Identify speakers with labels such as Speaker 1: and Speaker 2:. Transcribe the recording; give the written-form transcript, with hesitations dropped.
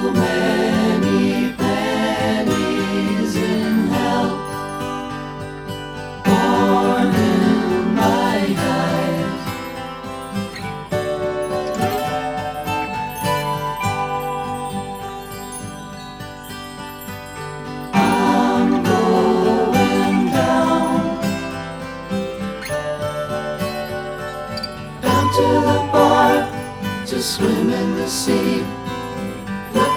Speaker 1: many pennies in hell, born in my eyes. I'm going down to the bar to swim in the sea.